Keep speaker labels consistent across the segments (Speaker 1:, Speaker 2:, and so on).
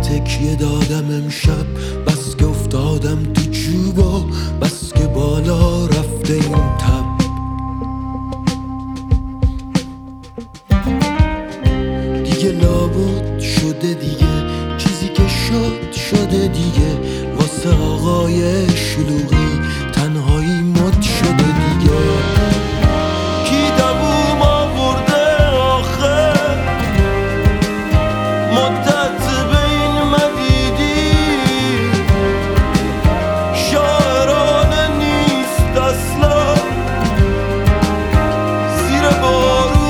Speaker 1: تکیه دادم امشب، بس که افتادم تو چوبا، بس که بالا رفته این تب. دیگه لابد شده دیگه، چیزی که شده دیگه، واسه آقای شلوغی تنهایی مد شده دیگه. کی دووم آورده آخه مدت بین مدیدی، شاعرانه نیست اصلا زیر بارون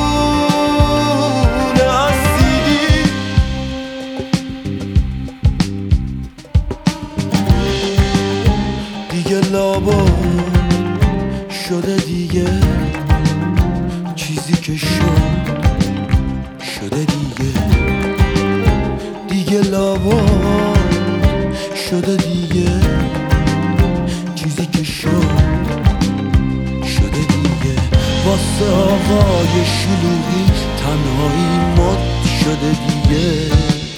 Speaker 1: اسیدی. دیگه لابد شده دیگه، چیزی که شده دیگه. دیگه لابد شده دیگه، چیزی که شده دیگه. واسه آقای شلوغی تنهایی مد شده دیگه.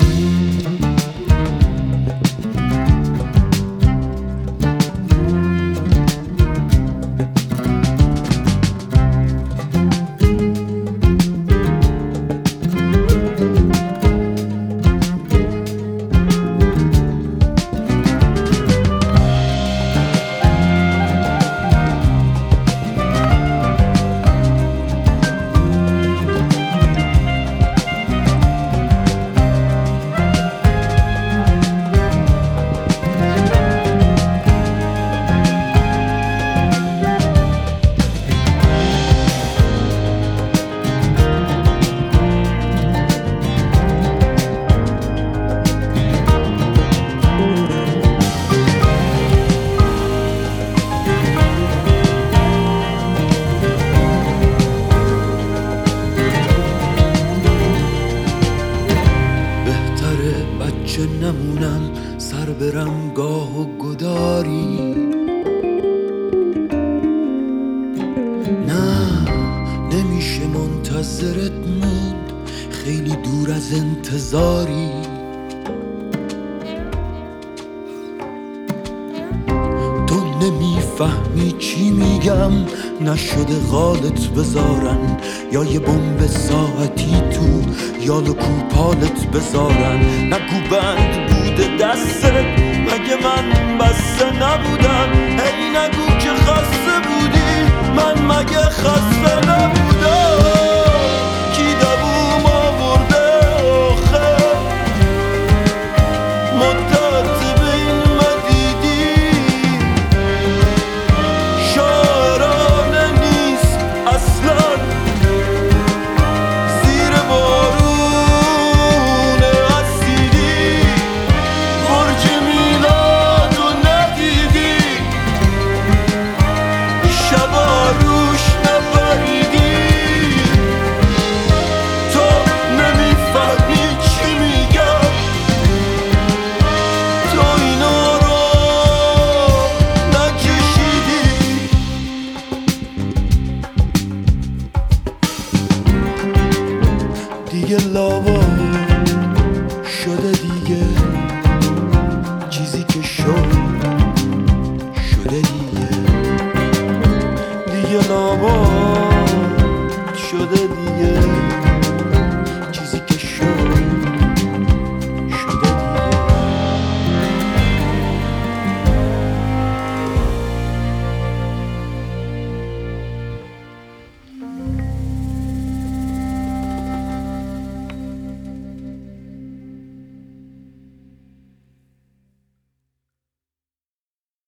Speaker 1: بچه نمونم، سر برم گاه و گداری. نه نمیشه منتظرت موند، خیلی دور از انتظاری. تو نمیفهمی چی میگم، نشده غالت بذارن، یا یه بمب ساعتی تو یال و کوپالت بذارن. نگو بند بوده دستت، مگه من بسته نبودم؟ هی نگو که خسته بودی، من مگه خسته نبودم؟ کی